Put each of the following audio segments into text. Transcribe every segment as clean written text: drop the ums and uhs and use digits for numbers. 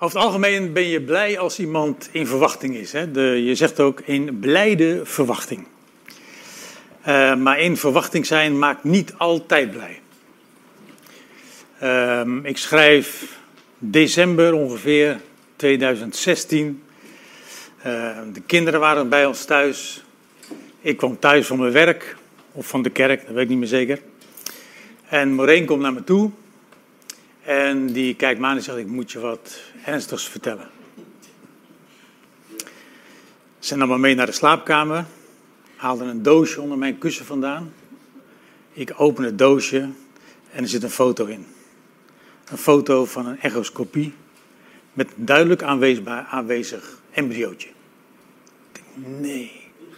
Over het algemeen ben je blij als iemand in verwachting is. Hè? Je zegt ook in blijde verwachting. Maar in verwachting zijn maakt niet altijd blij. Ik schrijf december ongeveer 2016. De kinderen waren bij ons thuis. Ik kwam thuis van mijn werk, of van de kerk, dat weet ik niet meer zeker. En Maureen komt naar me toe. En die kijkt me aan en zegt, ik moet je wat ernstigs vertellen. Ze nam me mee naar de slaapkamer. Haalde een doosje onder mijn kussen vandaan. Ik open het doosje en er zit een foto in. Een foto van een echoscopie met een duidelijk aanwezig embryootje. Ik denk,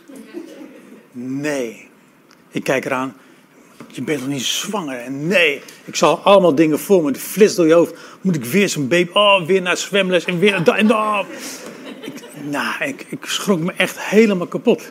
nee. Ik kijk eraan. Je bent nog niet zwanger? En nee, ik zal allemaal dingen voor me. De flits door je hoofd. Moet ik weer zo'n baby? Oh, weer naar zwemles en weer. Ik schrok me echt helemaal kapot.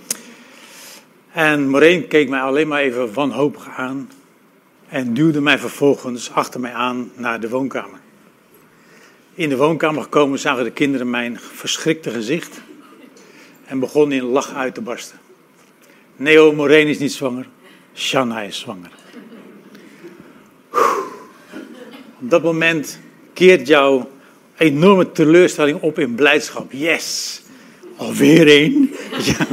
En Maureen keek mij alleen maar even wanhopig aan. En duwde mij vervolgens achter mij aan naar de woonkamer. In de woonkamer gekomen zagen de kinderen mijn verschrikte gezicht. En begonnen in lach uit te barsten. Nee, Maureen is niet zwanger. Shanna is zwanger. Op dat moment keert jouw enorme teleurstelling op in blijdschap. Yes! Alweer één. Ja.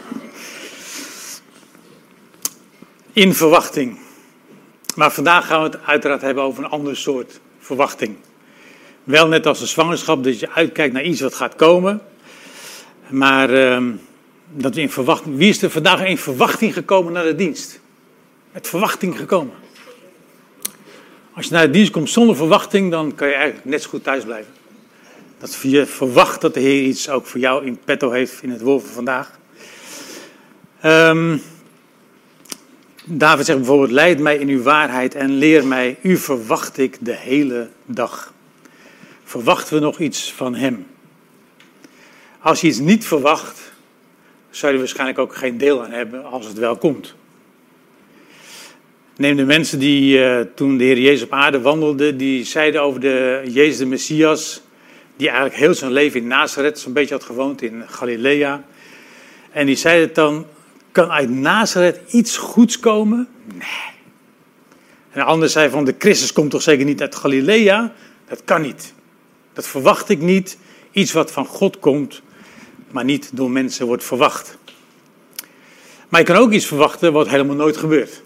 In verwachting. Maar vandaag gaan we het uiteraard hebben over een ander soort verwachting. Wel net als de zwangerschap, dat je uitkijkt naar iets wat gaat komen. Maar dat we in verwachting. Wie is er vandaag in verwachting gekomen naar de dienst? Met verwachting gekomen. Als je naar de dienst komt zonder verwachting, dan kan je eigenlijk net zo goed thuis blijven. Dat je verwacht dat de Heer iets ook voor jou in petto heeft in het woord van vandaag. David zegt bijvoorbeeld, leid mij in uw waarheid en leer mij, u verwacht ik de hele dag. Verwachten we nog iets van hem? Als je iets niet verwacht, zou je er waarschijnlijk ook geen deel aan hebben als het wel komt. Neem de mensen die toen de Heer Jezus op aarde wandelde, die zeiden over de Jezus de Messias, die eigenlijk heel zijn leven in Nazareth, zo'n beetje had gewoond in Galilea. En die zeiden dan, kan uit Nazareth iets goeds komen? Nee. En een ander zei van, de Christus komt toch zeker niet uit Galilea? Dat kan niet. Dat verwacht ik niet. Iets wat van God komt, maar niet door mensen wordt verwacht. Maar je kan ook iets verwachten wat helemaal nooit gebeurt.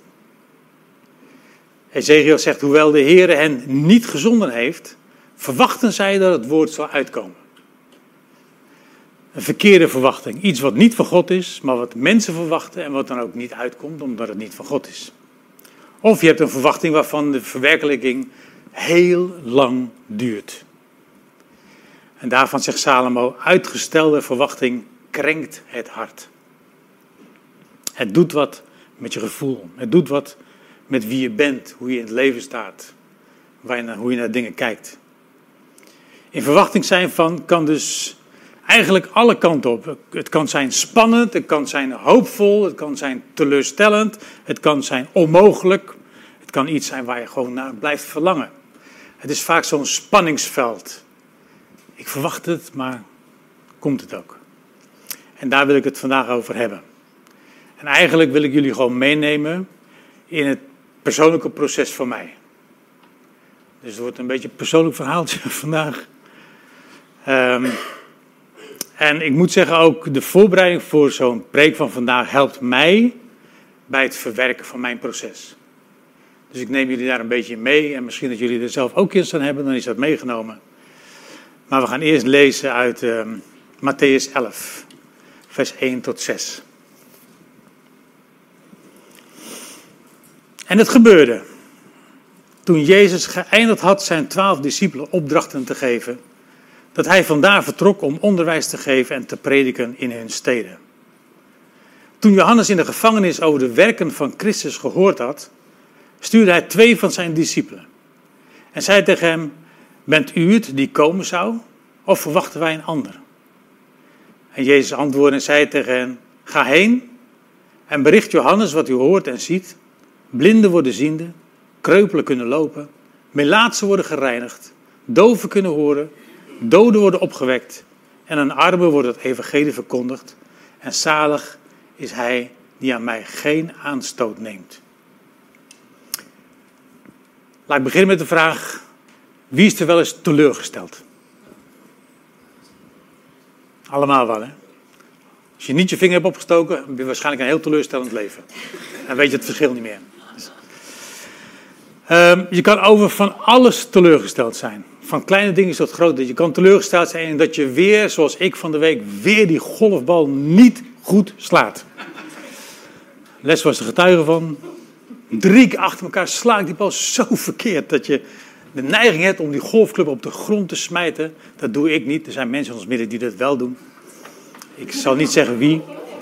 Ezekiel zegt, hoewel de Heer hen niet gezonden heeft, verwachten zij dat het woord zal uitkomen. Een verkeerde verwachting. Iets wat niet van God is, maar wat mensen verwachten en wat dan ook niet uitkomt omdat het niet van God is. Of je hebt een verwachting waarvan de verwerkelijking heel lang duurt. En daarvan zegt Salomo, uitgestelde verwachting krenkt het hart. Het doet wat met je gevoel. Het doet wat met wie je bent, hoe je in het leven staat, hoe je naar dingen kijkt. In verwachting zijn van kan dus eigenlijk alle kanten op. Het kan zijn spannend, het kan zijn hoopvol, het kan zijn teleurstellend, het kan zijn onmogelijk. Het kan iets zijn waar je gewoon naar blijft verlangen. Het is vaak zo'n spanningsveld. Ik verwacht het, maar komt het ook? En daar wil ik het vandaag over hebben. En eigenlijk wil ik jullie gewoon meenemen in het persoonlijke proces van mij. Dus het wordt een beetje een persoonlijk verhaaltje vandaag. En ik moet zeggen ook, de voorbereiding voor zo'n preek van vandaag helpt mij bij het verwerken van mijn proces. Dus ik neem jullie daar een beetje in mee. En misschien dat jullie er zelf ook iets aan hebben, dan is dat meegenomen. Maar we gaan eerst lezen uit Mattheüs 11, vers 1 tot 6. En het gebeurde, toen Jezus geëindigd had zijn 12 discipelen opdrachten te geven, dat hij vandaar vertrok om onderwijs te geven en te prediken in hun steden. Toen Johannes in de gevangenis over de werken van Christus gehoord had, stuurde hij 2 van zijn discipelen. En zei tegen hem, bent u het die komen zou, of verwachten wij een ander? En Jezus antwoordde en zei tegen hen, ga heen en bericht Johannes wat u hoort en ziet. Blinden worden ziende, kreupelen kunnen lopen, melaatsen worden gereinigd, doven kunnen horen, Doden worden opgewekt en aan armen wordt het evangelie verkondigd. En zalig is hij die aan mij geen aanstoot neemt. Laat ik beginnen met de vraag, wie is er wel eens teleurgesteld? Allemaal wel, hè? Als je niet je vinger hebt opgestoken, heb je waarschijnlijk een heel teleurstellend leven. Dan weet je het verschil niet meer. Je kan over van alles teleurgesteld zijn. Van kleine dingen tot grote. Je kan teleurgesteld zijn in dat je weer, zoals ik van de week, weer die golfbal niet goed slaat. Les was er getuige van. 3 keer achter elkaar sla ik die bal zo verkeerd dat je de neiging hebt om die golfclub op de grond te smijten. Dat doe ik niet. Er zijn mensen in ons midden die dat wel doen. Ik zal niet zeggen wie.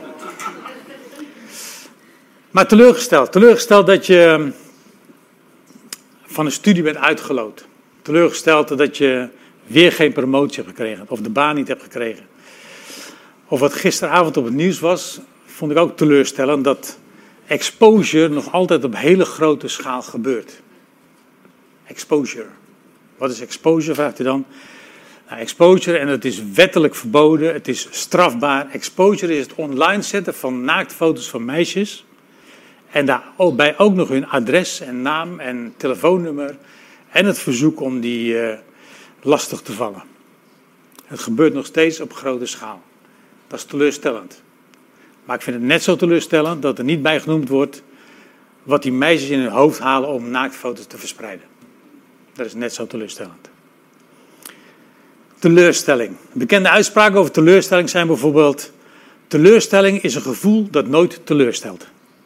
Maar teleurgesteld. Teleurgesteld dat je van een studie bent uitgeloot. Teleurgesteld dat je weer geen promotie hebt gekregen. Of de baan niet hebt gekregen. Of wat gisteravond op het nieuws was, vond ik ook teleurstellend dat exposure nog altijd op hele grote schaal gebeurt. Exposure. Wat is exposure, vraagt u dan? Nou, exposure, en het is wettelijk verboden, het is strafbaar. Exposure is het online zetten van naaktfoto's van meisjes. En daarbij ook nog hun adres en naam en telefoonnummer. En het verzoek om die lastig te vallen. Het gebeurt nog steeds op grote schaal. Dat is teleurstellend. Maar ik vind het net zo teleurstellend dat er niet bij genoemd wordt wat die meisjes in hun hoofd halen om naaktfoto's te verspreiden. Dat is net zo teleurstellend. Teleurstelling. Bekende uitspraken over teleurstelling zijn bijvoorbeeld: teleurstelling is een gevoel dat nooit teleurstelt.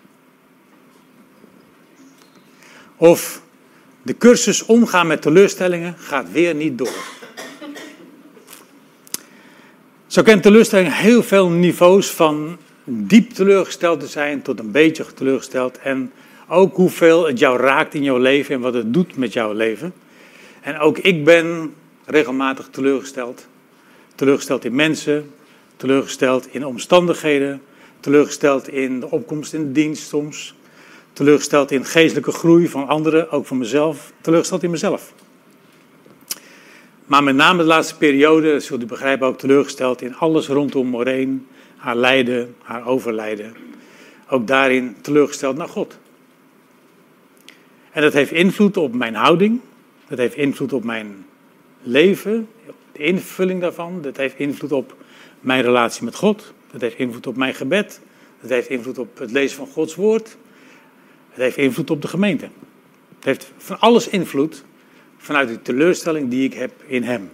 Of de cursus omgaan met teleurstellingen gaat weer niet door. Zo kent teleurstelling heel veel niveaus, van diep teleurgesteld te zijn tot een beetje teleurgesteld. En ook hoeveel het jou raakt in jouw leven en wat het doet met jouw leven. En ook ik ben regelmatig teleurgesteld. Teleurgesteld in mensen, teleurgesteld in omstandigheden, teleurgesteld in de opkomst in de dienst soms. Teleurgesteld in geestelijke groei van anderen, ook van mezelf. Teleurgesteld in mezelf. Maar met name de laatste periode, zult u begrijpen, ook teleurgesteld in alles rondom Maureen. Haar lijden, haar overlijden. Ook daarin teleurgesteld naar God. En dat heeft invloed op mijn houding. Dat heeft invloed op mijn leven. De invulling daarvan. Dat heeft invloed op mijn relatie met God. Dat heeft invloed op mijn gebed. Dat heeft invloed op het lezen van Gods woord. Het heeft invloed op de gemeente. Het heeft van alles invloed vanuit de teleurstelling die ik heb in hem.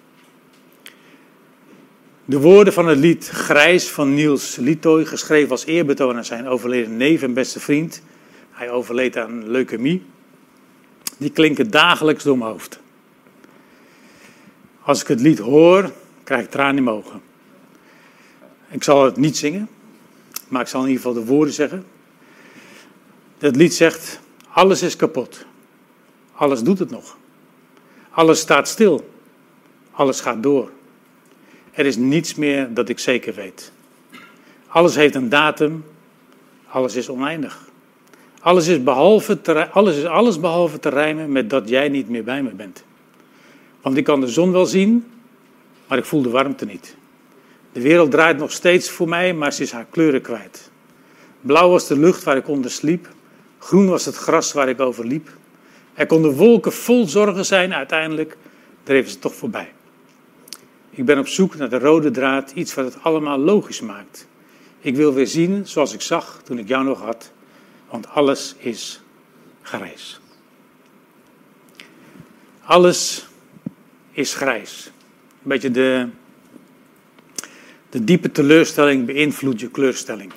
De woorden van het lied Grijs van Niels Lietoy, geschreven als eerbetoon aan zijn overleden neef en beste vriend. Hij overleed aan leukemie. Die klinken dagelijks door mijn hoofd. Als ik het lied hoor, krijg ik tranen in mijn ogen. Ik zal het niet zingen, maar ik zal in ieder geval de woorden zeggen. Het lied zegt: alles is kapot. Alles doet het nog. Alles staat stil. Alles gaat door. Er is niets meer dat ik zeker weet. Alles heeft een datum. Alles is oneindig. Alles is alles behalve te rijmen met dat jij niet meer bij me bent. Want ik kan de zon wel zien, maar ik voel de warmte niet. De wereld draait nog steeds voor mij, maar ze is haar kleuren kwijt. Blauw was de lucht waar ik onder sliep. Groen was het gras waar ik over liep. Er konden wolken vol zorgen zijn, uiteindelijk dreven ze toch voorbij. Ik ben op zoek naar de rode draad, iets wat het allemaal logisch maakt. Ik wil weer zien zoals ik zag toen ik jou nog had, want alles is grijs. Alles is grijs. Een beetje de diepe teleurstelling beïnvloedt je kleurstelling.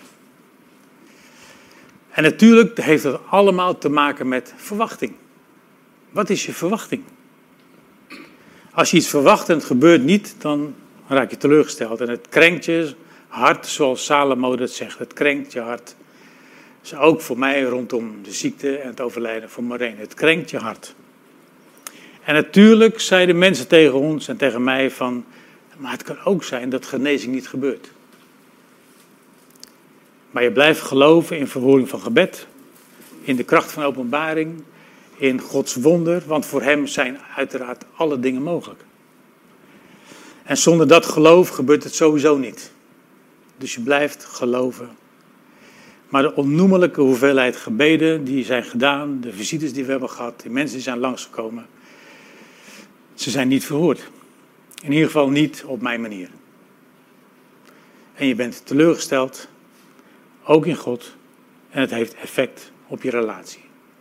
En natuurlijk heeft het allemaal te maken met verwachting. Wat is je verwachting? Als je iets verwacht en het gebeurt niet, dan raak je teleurgesteld. En het krenkt je hart, zoals Salomo dat zegt. Het krenkt je hart. Dus ook voor mij rondom de ziekte en het overlijden van Maureen. Het krenkt je hart. En natuurlijk zeiden mensen tegen ons en tegen mij van: maar het kan ook zijn dat genezing niet gebeurt. Maar je blijft geloven in verhoring van gebed, in de kracht van openbaring, in Gods wonder, want voor hem zijn uiteraard alle dingen mogelijk. En zonder dat geloof gebeurt het sowieso niet. Dus je blijft geloven. Maar de onnoemelijke hoeveelheid gebeden die zijn gedaan, de visites die we hebben gehad, de mensen die zijn langsgekomen, ze zijn niet verhoord. In ieder geval niet op mijn manier. En je bent teleurgesteld, ook in God, en het heeft effect op je relatie.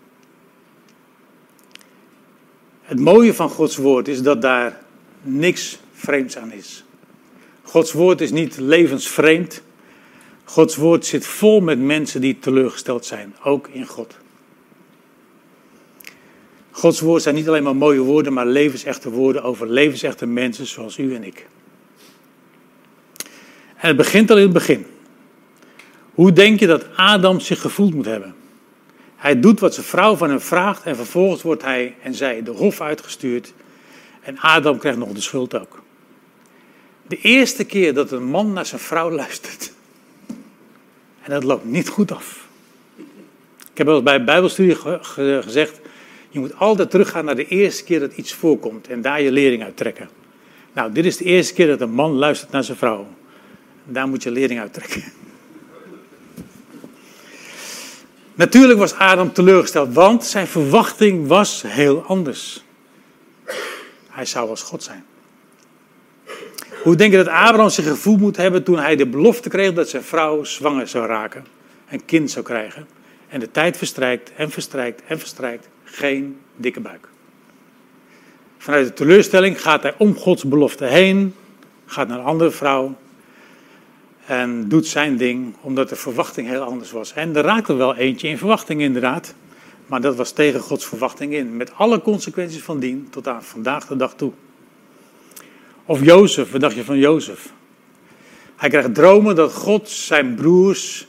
Het mooie van Gods woord is dat daar niks vreemds aan is. Gods woord is niet levensvreemd. Gods woord zit vol met mensen die teleurgesteld zijn, ook in God. Gods woord zijn niet alleen maar mooie woorden, maar levensechte woorden over levensechte mensen zoals u en ik. En het begint al in het begin. Hoe denk je dat Adam zich gevoeld moet hebben? Hij doet wat zijn vrouw van hem vraagt en vervolgens wordt hij en zij de hof uitgestuurd. En Adam krijgt nog de schuld ook. De eerste keer dat een man naar zijn vrouw luistert. En dat loopt niet goed af. Ik heb wel eens bij Bijbelstudie gezegd, je moet altijd teruggaan naar de eerste keer dat iets voorkomt en daar je lering uit trekken. Nou, dit is de eerste keer dat een man luistert naar zijn vrouw. Daar moet je lering uit trekken. Natuurlijk was Adam teleurgesteld, want zijn verwachting was heel anders. Hij zou als God zijn. Hoe denk je dat Abraham zich gevoeld moet hebben toen hij de belofte kreeg dat zijn vrouw zwanger zou raken, een kind zou krijgen. En de tijd verstrijkt en verstrijkt en verstrijkt, geen dikke buik. Vanuit de teleurstelling gaat hij om Gods belofte heen, gaat naar een andere vrouw en doet zijn ding, omdat de verwachting heel anders was. En er raakte wel eentje in verwachting inderdaad, maar dat was tegen Gods verwachting in, met alle consequenties van dien tot aan vandaag de dag toe. Of Jozef, wat dacht je van Jozef? Hij krijgt dromen dat God zijn broers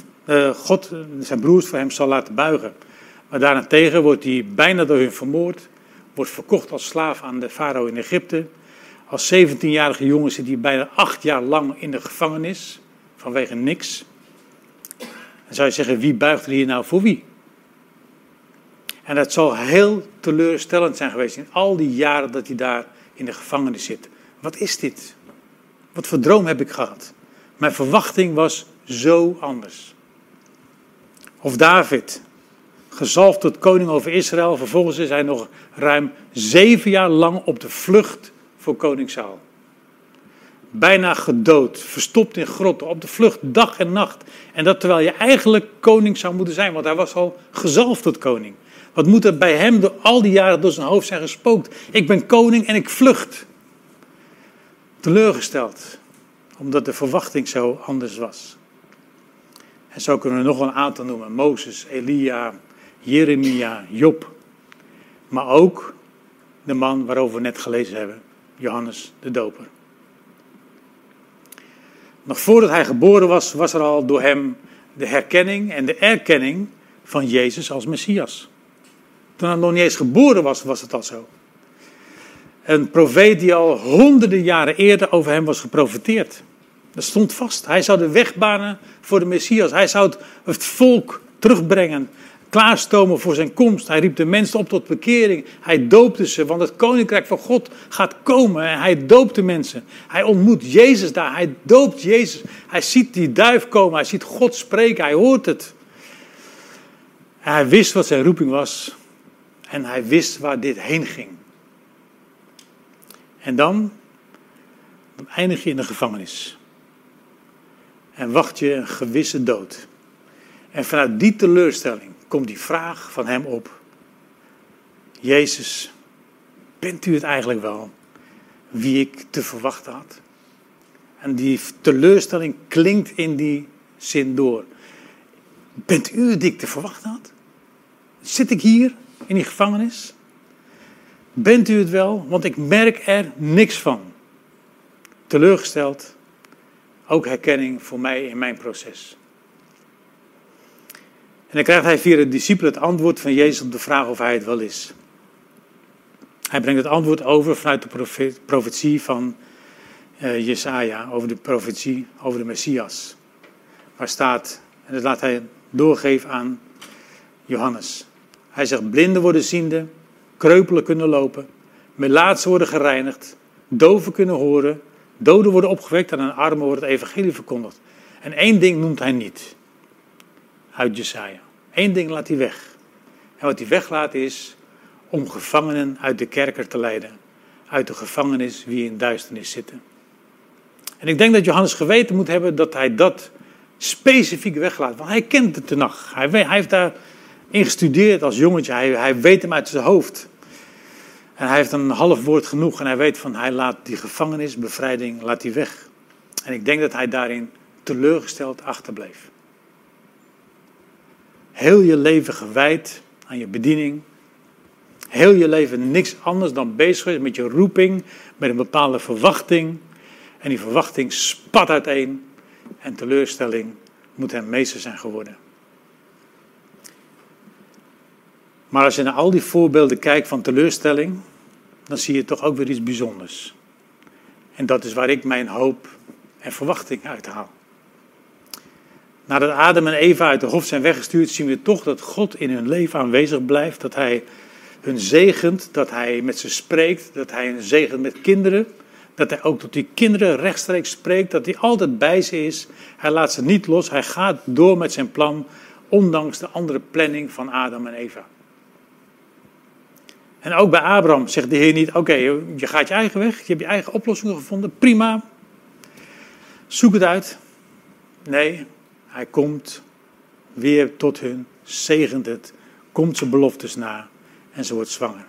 voor hem zal laten buigen. Maar daarentegen wordt hij bijna door hun vermoord, wordt verkocht als slaaf aan de farao in Egypte. Als 17-jarige jongen zit hij bijna 8 jaar lang in de gevangenis, vanwege niks. Dan zou je zeggen, wie buigt er hier nou voor wie? En dat zal heel teleurstellend zijn geweest in al die jaren dat hij daar in de gevangenis zit. Wat is dit? Wat voor droom heb ik gehad? Mijn verwachting was zo anders. Of David, gezalfd tot koning over Israël. Vervolgens is hij nog ruim 7 jaar lang op de vlucht voor koning Saul. Bijna gedood, verstopt in grotten, op de vlucht dag en nacht. En dat terwijl je eigenlijk koning zou moeten zijn, want hij was al gezalfd tot koning. Wat moet er bij hem door al die jaren door zijn hoofd zijn gespookt? Ik ben koning en ik vlucht. Teleurgesteld, omdat de verwachting zo anders was. En zo kunnen we nog een aantal noemen. Mozes, Elia, Jeremia, Job. Maar ook de man waarover we net gelezen hebben, Johannes de Doper. Nog voordat hij geboren was, was er al door hem de herkenning en de erkenning van Jezus als Messias. Toen hij nog niet eens geboren was, was het al zo. Een profeet die al honderden jaren eerder over hem was geprofeteerd. Dat stond vast. Hij zou de weg banen voor de Messias. Hij zou het volk terugbrengen, klaarstomen voor zijn komst. Hij riep de mensen op tot bekering. Hij doopte ze, want het koninkrijk van God gaat komen. En hij doopt de mensen. Hij ontmoet Jezus daar. Hij doopt Jezus. Hij ziet die duif komen. Hij ziet God spreken. Hij hoort het. En hij wist wat zijn roeping was. En hij wist waar dit heen ging. En dan eindig je in de gevangenis. En wacht je een gewisse dood. En vanuit die teleurstelling komt die vraag van hem op. Jezus, bent u het eigenlijk wel wie ik te verwachten had? En die teleurstelling klinkt in die zin door. Bent u het die ik te verwachten had? Zit ik hier in die gevangenis? Bent u het wel? Want ik merk er niks van. Teleurgesteld. Ook herkenning voor mij in mijn proces. En dan krijgt hij via de discipelen het antwoord van Jezus op de vraag of hij het wel is. Hij brengt het antwoord over vanuit de profetie van Jesaja, over de profetie over de Messias. Waar staat, en dat laat hij doorgeven aan Johannes. Hij zegt, blinden worden ziende, kreupelen kunnen lopen, melaatsen worden gereinigd, doven kunnen horen, doden worden opgewekt en aan armen wordt het evangelie verkondigd. En één ding noemt hij niet uit Jesaja. Eén ding laat hij weg. En wat hij weglaat is om gevangenen uit de kerker te leiden. Uit de gevangenis wie in duisternis zitten. En ik denk dat Johannes geweten moet hebben dat hij dat specifiek weglaat. Want hij kent de Tenach. Hij heeft daarin gestudeerd als jongetje. Hij weet hem uit zijn hoofd. En hij heeft een half woord genoeg. En hij weet van hij laat die gevangenis, bevrijding, laat hij weg. En ik denk dat hij daarin teleurgesteld achterbleef. Heel je leven gewijd aan je bediening. Heel je leven niks anders dan bezig is met je roeping, met een bepaalde verwachting. En die verwachting spat uiteen en teleurstelling moet hem meester zijn geworden. Maar als je naar al die voorbeelden kijkt van teleurstelling, dan zie je toch ook weer iets bijzonders. En dat is waar ik mijn hoop en verwachting uit haal. Nadat Adam en Eva uit de hof zijn weggestuurd, zien we toch dat God in hun leven aanwezig blijft. Dat hij hun zegent, dat hij met ze spreekt, dat hij hen zegent met kinderen. Dat hij ook tot die kinderen rechtstreeks spreekt, dat hij altijd bij ze is. Hij laat ze niet los, hij gaat door met zijn plan, ondanks de andere planning van Adam en Eva. En ook bij Abraham zegt de Heer niet, oké, je gaat je eigen weg, je hebt je eigen oplossingen gevonden, prima. Zoek het uit. Nee, hij komt weer tot hun, zegent het, komt zijn beloftes na en ze wordt zwanger.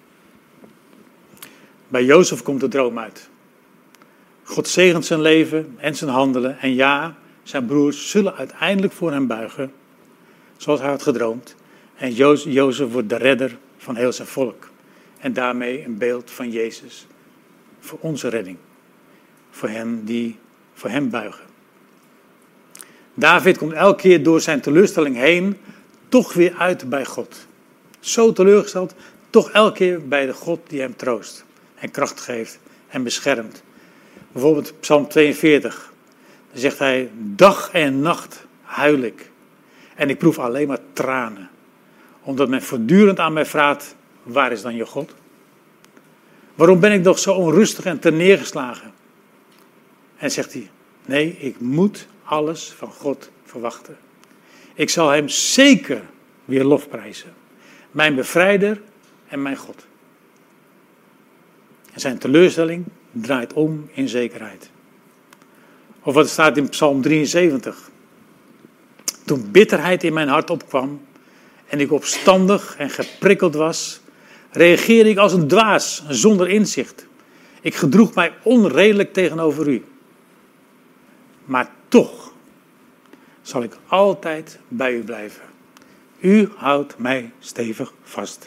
Bij Jozef komt de droom uit. God zegent zijn leven en zijn handelen. En ja, zijn broers zullen uiteindelijk voor hem buigen, zoals hij had gedroomd. En Jozef wordt de redder van heel zijn volk. En daarmee een beeld van Jezus voor onze redding. Voor hen die voor hem buigen. David komt elke keer door zijn teleurstelling heen toch weer uit bij God. Zo teleurgesteld, toch elke keer bij de God die hem troost. En kracht geeft en beschermt. Bijvoorbeeld Psalm 42. Dan zegt hij, dag en nacht huil ik. En ik proef alleen maar tranen. Omdat men voortdurend aan mij vraagt, waar is dan je God? Waarom ben ik toch zo onrustig en terneergeslagen? En zegt hij, nee, ik moet alles van God verwachten. Ik zal hem zeker weer lofprijzen. Mijn bevrijder en mijn God. En zijn teleurstelling draait om in zekerheid. Of wat staat in Psalm 73. Toen bitterheid in mijn hart opkwam en ik opstandig en geprikkeld was, reageerde ik als een dwaas, zonder inzicht. Ik gedroeg mij onredelijk tegenover u. Maar toch zal ik altijd bij u blijven. U houdt mij stevig vast.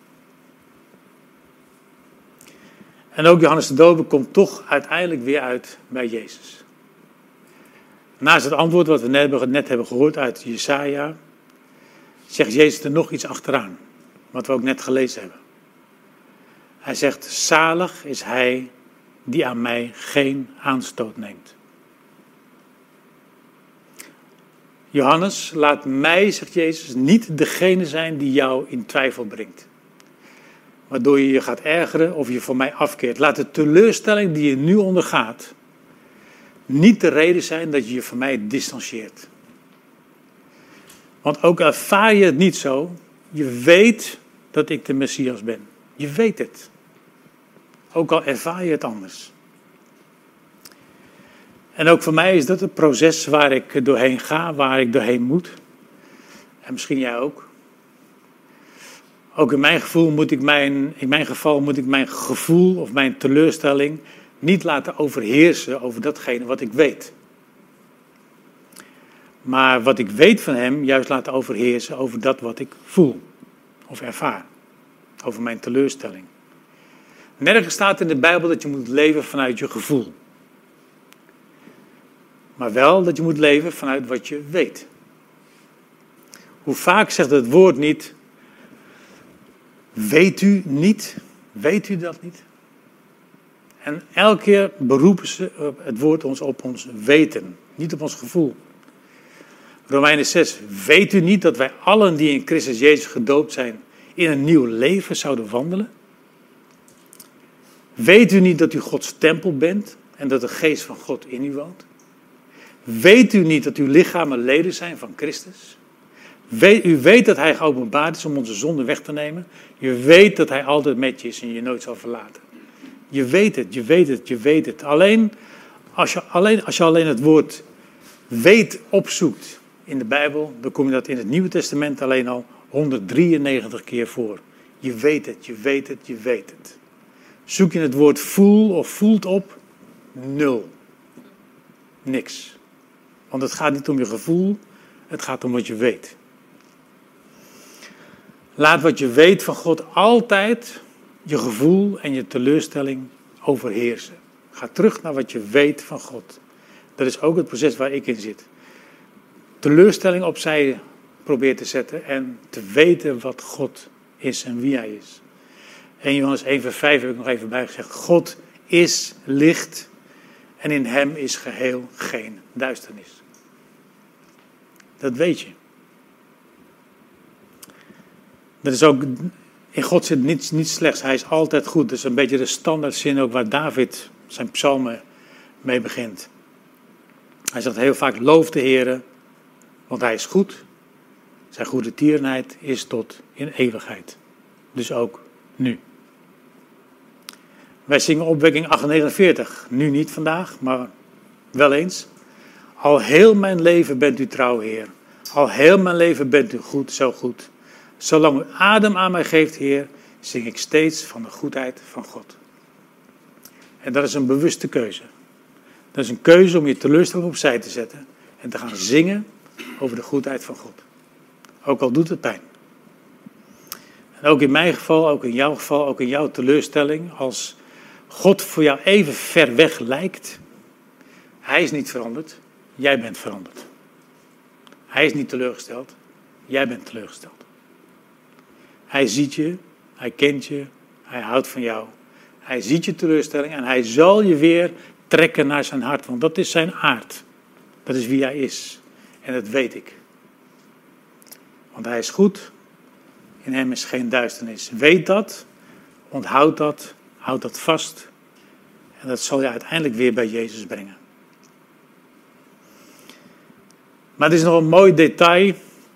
En ook Johannes de Doper komt toch uiteindelijk weer uit bij Jezus. Naast het antwoord wat we net hebben gehoord uit Jesaja, zegt Jezus er nog iets achteraan. Wat we ook net gelezen hebben. Hij zegt, zalig is hij die aan mij geen aanstoot neemt. Johannes, laat mij, zegt Jezus, niet degene zijn die jou in twijfel brengt. Waardoor je je gaat ergeren of je van mij afkeert. Laat de teleurstelling die je nu ondergaat niet de reden zijn dat je je van mij distancieert. Want ook ervaar je het niet zo, je weet dat ik de Messias ben. Je weet het. Ook al ervaar je het anders. En ook voor mij is dat het proces waar ik doorheen ga, waar ik doorheen moet. En misschien jij ook. Ook in mijn geval moet ik mijn gevoel of mijn teleurstelling niet laten overheersen over datgene wat ik weet. Maar wat ik weet van hem juist laten overheersen over dat wat ik voel of ervaar. Over mijn teleurstelling. Nergens staat in de Bijbel dat je moet leven vanuit je gevoel. Maar wel dat je moet leven vanuit wat je weet. Hoe vaak zegt het woord niet, weet u niet? Weet u dat niet? En elke keer beroepen ze het woord ons op ons weten, niet op ons gevoel. Romeinen 6, weet u niet dat wij allen die in Christus Jezus gedoopt zijn, in een nieuw leven zouden wandelen? Weet u niet dat u Gods tempel bent en dat de geest van God in u woont? Weet u niet dat uw lichamen leden zijn van Christus? U weet dat hij geopenbaard is om onze zonden weg te nemen. Je weet dat hij altijd met je is en je nooit zal verlaten. Je weet het, je weet het, je weet het. Als je alleen het woord weet opzoekt in de Bijbel, dan kom je dat in het Nieuwe Testament alleen al 193 keer voor. Je weet het, je weet het, je weet het. Zoek je het woord voel of voelt op, 0. Niks. Want het gaat niet om je gevoel, het gaat om wat je weet. Laat wat je weet van God altijd je gevoel en je teleurstelling overheersen. Ga terug naar wat je weet van God. Dat is ook het proces waar ik in zit. Teleurstelling opzij probeer te zetten en te weten wat God is en wie hij is. 1 Johannes 1 vers 5 heb ik nog even bijgezegd. God is licht en in hem is geheel geen duisternis. Dat weet je. Dat is ook, in God zit niets slechts. Hij is altijd goed. Dat is een beetje de standaardzin ook waar David zijn psalmen mee begint. Hij zegt heel vaak, loof de Heere, want hij is goed. Zijn goede tierenheid is tot in eeuwigheid. Dus ook nu. Wij zingen opwekking 849. Nu niet vandaag, maar wel eens. Al heel mijn leven bent u trouw, Heer. Al heel mijn leven bent u goed, zo goed. Zolang u adem aan mij geeft, Heer, zing ik steeds van de goedheid van God. En dat is een bewuste keuze. Dat is een keuze om je teleurstelling opzij te zetten en te gaan zingen over de goedheid van God. Ook al doet het pijn. En ook in mijn geval, ook in jouw geval, ook in jouw teleurstelling, als God voor jou even ver weg lijkt, hij is niet veranderd, jij bent veranderd. Hij is niet teleurgesteld, jij bent teleurgesteld. Hij ziet je, hij kent je, hij houdt van jou. Hij ziet je teleurstelling en hij zal je weer trekken naar zijn hart. Want dat is zijn aard. Dat is wie hij is. En dat weet ik. Want hij is goed. In hem is geen duisternis. Weet dat. Onthoud dat. Houd dat vast. En dat zal je uiteindelijk weer bij Jezus brengen. Maar er is nog een mooi detail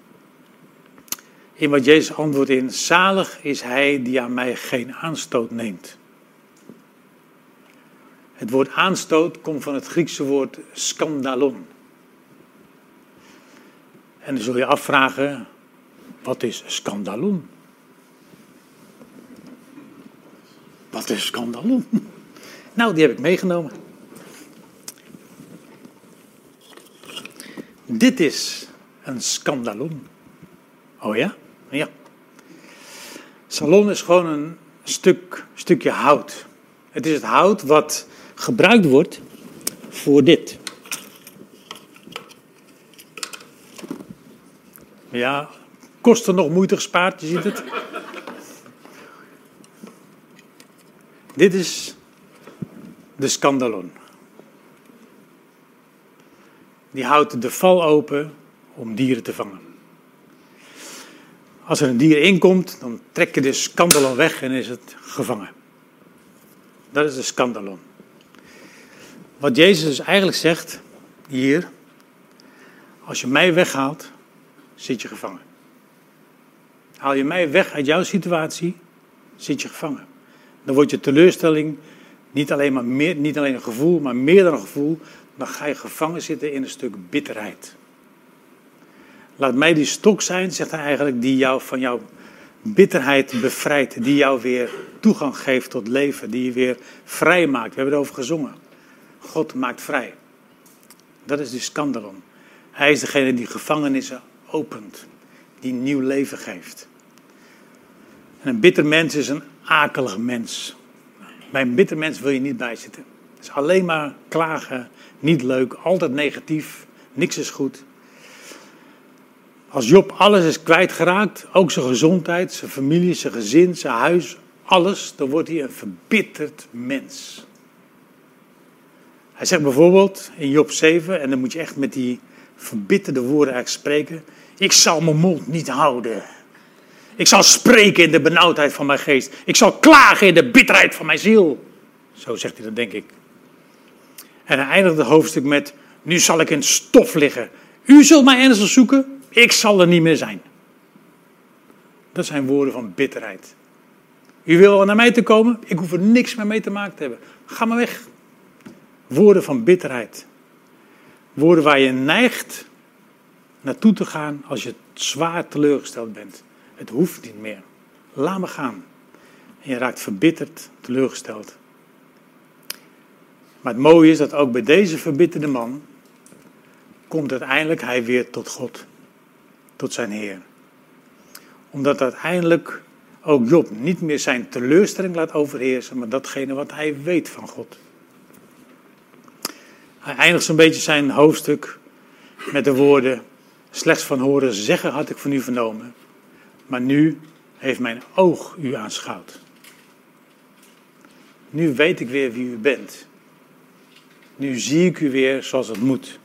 in wat Jezus antwoordt in. Zalig is hij die aan mij geen aanstoot neemt. Het woord aanstoot komt van het Griekse woord skandalon. En dan zul je afvragen, wat is skandalon? Wat is skandalon? Nou, die heb ik meegenomen. Dit is een skandalon. Oh ja? Ja. Salon is gewoon een stukje hout. Het is het hout wat gebruikt wordt voor dit. Ja, kosten nog moeite gespaard, je ziet het. Dit is de skandalon. Die houdt de val open om dieren te vangen. Als er een dier inkomt, dan trek je de skandalon weg en is het gevangen. Dat is de skandalon. Wat Jezus dus eigenlijk zegt hier, als je mij weghaalt, zit je gevangen. Haal je mij weg uit jouw situatie, zit je gevangen. Dan wordt je teleurstelling niet alleen een gevoel, maar meer dan een gevoel. Dan ga je gevangen zitten in een stuk bitterheid. Laat mij die stok zijn, zegt hij eigenlijk, die jou van jouw bitterheid bevrijdt. Die jou weer toegang geeft tot leven. Die je weer vrij maakt. We hebben erover gezongen. God maakt vrij. Dat is die skandalon. Hij is degene die gevangenissen opent. Die nieuw leven geeft. En een bitter mens is een akelig mens. Bij een bitter mens wil je niet bijzitten. Het is alleen maar klagen, niet leuk, altijd negatief, niks is goed. Als Job alles is kwijtgeraakt, ook zijn gezondheid, zijn familie, zijn gezin, zijn huis, alles, dan wordt hij een verbitterd mens. Hij zegt bijvoorbeeld in Job 7, en dan moet je echt met die verbitterde woorden eigenlijk spreken. Ik zal mijn mond niet houden. Ik zal spreken in de benauwdheid van mijn geest. Ik zal klagen in de bitterheid van mijn ziel. Zo zegt hij dat, denk ik. En hij eindigt het hoofdstuk met: nu zal ik in stof liggen. U zult mij ernstig zoeken, ik zal er niet meer zijn. Dat zijn woorden van bitterheid. U wil wel naar mij te komen, ik hoef er niks meer mee te maken te hebben. Ga maar weg. Woorden van bitterheid. Woorden waar je neigt naartoe te gaan als je zwaar teleurgesteld bent. Het hoeft niet meer. Laat me gaan. En je raakt verbitterd, teleurgesteld. Maar het mooie is dat ook bij deze verbitterde man komt uiteindelijk hij weer tot God. Tot zijn Heer. Omdat uiteindelijk ook Job niet meer zijn teleurstelling laat overheersen, maar datgene wat hij weet van God. Hij eindigt zo'n beetje zijn hoofdstuk met de woorden: slechts van horen zeggen had ik van u vernomen, maar nu heeft mijn oog u aanschouwd. Nu weet ik weer wie u bent. Nu zie ik u weer zoals het moet.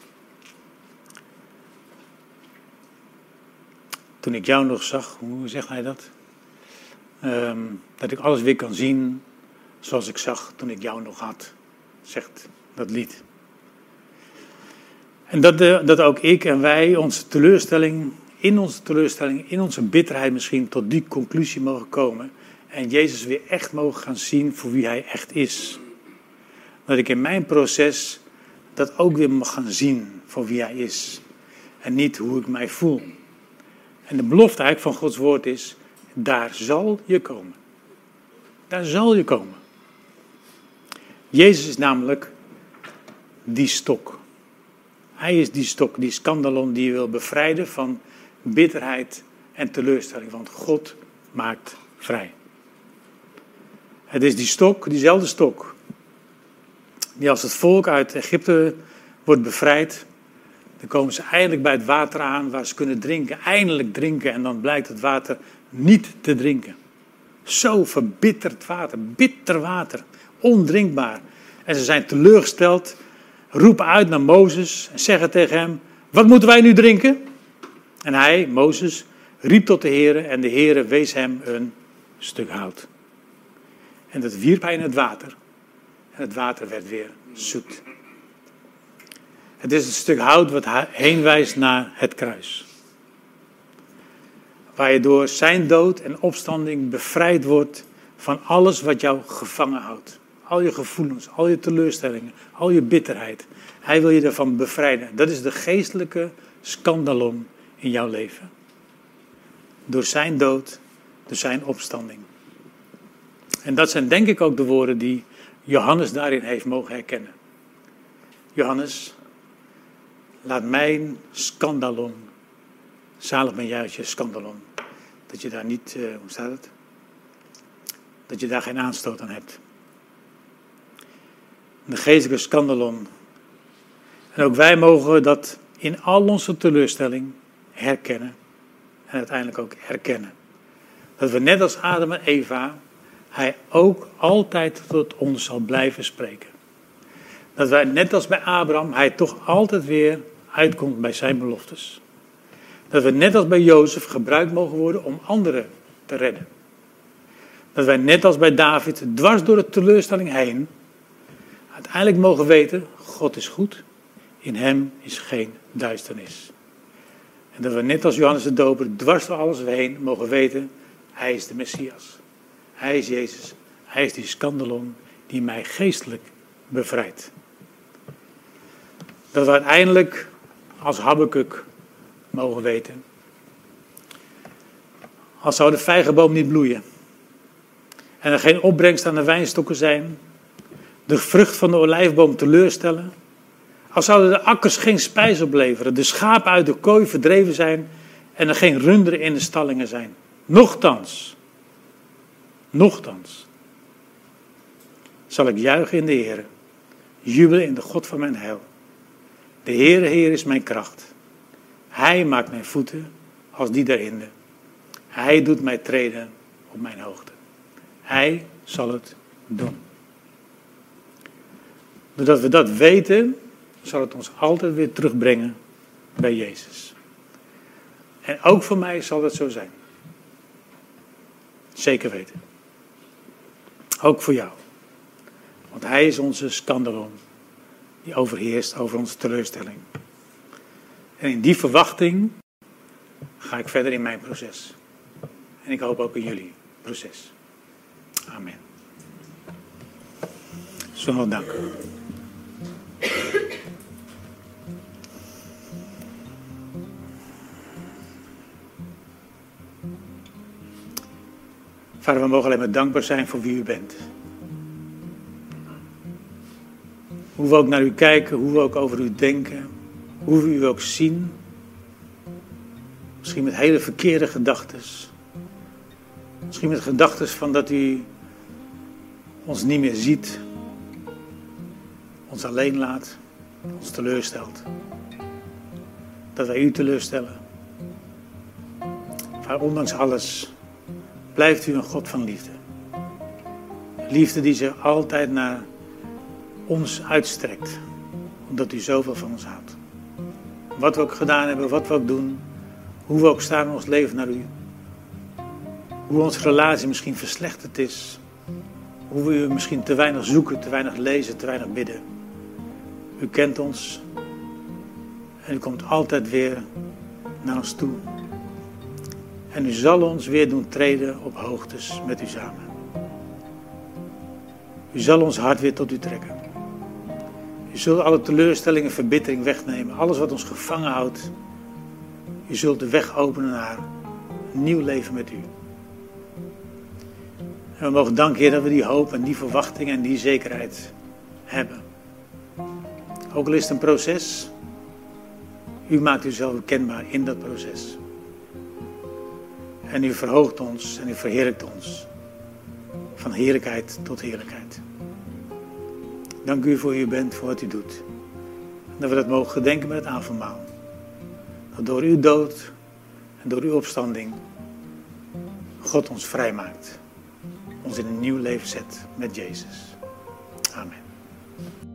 Toen ik jou nog zag, hoe zegt hij dat? Dat ik alles weer kan zien zoals ik zag toen ik jou nog had, zegt dat lied. En dat ook ik en wij onze teleurstelling, in onze bitterheid misschien tot die conclusie mogen komen. En Jezus weer echt mogen gaan zien voor wie hij echt is. Dat ik in mijn proces dat ook weer mag gaan zien voor wie hij is. En niet hoe ik mij voel. En de belofte eigenlijk van Gods woord is: daar zal je komen. Daar zal je komen. Jezus is namelijk die stok. Hij is die stok, die skandalon die je wil bevrijden van bitterheid en teleurstelling. Want God maakt vrij. Het is die stok, diezelfde stok, die als het volk uit Egypte wordt bevrijd, dan komen ze eindelijk bij het water aan waar ze kunnen drinken. Eindelijk drinken en dan blijkt het water niet te drinken. Zo verbitterd water, bitter water, ondrinkbaar. En ze zijn teleurgesteld, roepen uit naar Mozes en zeggen tegen hem: wat moeten wij nu drinken? En hij, Mozes, riep tot de Heere en de Heere wees hem een stuk hout. En dat wierp hij in het water. En het water werd weer zoet. Het is een stuk hout wat heen wijst naar het kruis. Waar je door zijn dood en opstanding bevrijd wordt van alles wat jou gevangen houdt. Al je gevoelens, al je teleurstellingen, al je bitterheid. Hij wil je ervan bevrijden. Dat is de geestelijke skandalon in jouw leven. Door zijn dood, door zijn opstanding. En dat zijn denk ik ook de woorden die Johannes daarin heeft mogen herkennen. Johannes, laat mijn skandalon, zalig ben jij als je skandalon, dat je daar niet, hoe staat het? Dat je daar geen aanstoot aan hebt. De geestelijke skandalon. En ook wij mogen dat in al onze teleurstelling herkennen. En uiteindelijk ook erkennen. Dat we net als Adam en Eva, hij ook altijd tot ons zal blijven spreken. Dat wij net als bij Abraham, hij toch altijd weer uitkomt bij zijn beloftes. Dat we net als bij Jozef gebruikt mogen worden om anderen te redden. Dat wij net als bij David dwars door de teleurstelling heen uiteindelijk mogen weten: God is goed, in hem is geen duisternis. En dat we net als Johannes de Doper dwars door alles heen mogen weten: hij is de Messias. Hij is Jezus. Hij is die skandalon die mij geestelijk bevrijdt. Dat we uiteindelijk als Habakuk mogen weten: als zou de vijgenboom niet bloeien en er geen opbrengst aan de wijnstokken zijn, de vrucht van de olijfboom teleurstellen, als zouden de akkers geen spijs opleveren, de schapen uit de kooi verdreven zijn en er geen runderen in de stallingen zijn. Nochtans zal ik juichen in de Heere, jubelen in de God van mijn heil. De Heer is mijn kracht. Hij maakt mijn voeten als die der hinde. Hij doet mij treden op mijn hoogte. Hij zal het doen. Doordat we dat weten, zal het ons altijd weer terugbrengen bij Jezus. En ook voor mij zal dat zo zijn. Zeker weten. Ook voor jou. Want hij is onze scandalon, die overheerst over onze teleurstelling. En in die verwachting ga ik verder in mijn proces. En ik hoop ook in jullie proces. Amen. Zullen we danken. Vader, we mogen alleen maar dankbaar zijn voor wie u bent. Hoe we ook naar u kijken, hoe we ook over u denken, hoe we u ook zien. Misschien met hele verkeerde gedachten. Misschien met gedachten van dat u ons niet meer ziet, ons alleen laat, ons teleurstelt. Dat wij u teleurstellen. Maar ondanks alles blijft u een God van liefde. Liefde die zich altijd naar ons uitstrekt, omdat u zoveel van ons houdt. Wat we ook gedaan hebben, wat we ook doen, hoe we ook staan in ons leven naar u. Hoe onze relatie misschien verslechterd is. Hoe we u misschien te weinig zoeken, te weinig lezen, te weinig bidden. U kent ons. En u komt altijd weer naar ons toe. En u zal ons weer doen treden op hoogtes met u samen. U zal ons hart weer tot u trekken. U zult alle teleurstellingen, verbittering wegnemen. Alles wat ons gevangen houdt. U zult de weg openen naar een nieuw leven met u. En we mogen danken, Heer, dat we die hoop en die verwachting en die zekerheid hebben. Ook al is het een proces, u maakt uzelf kenbaar in dat proces. En u verhoogt ons en u verheerlijkt ons. Van heerlijkheid tot heerlijkheid. Dank u voor wie u bent, voor wat u doet. En dat we dat mogen gedenken met het avondmaal. Dat door uw dood en door uw opstanding God ons vrijmaakt. Ons in een nieuw leven zet met Jezus. Amen.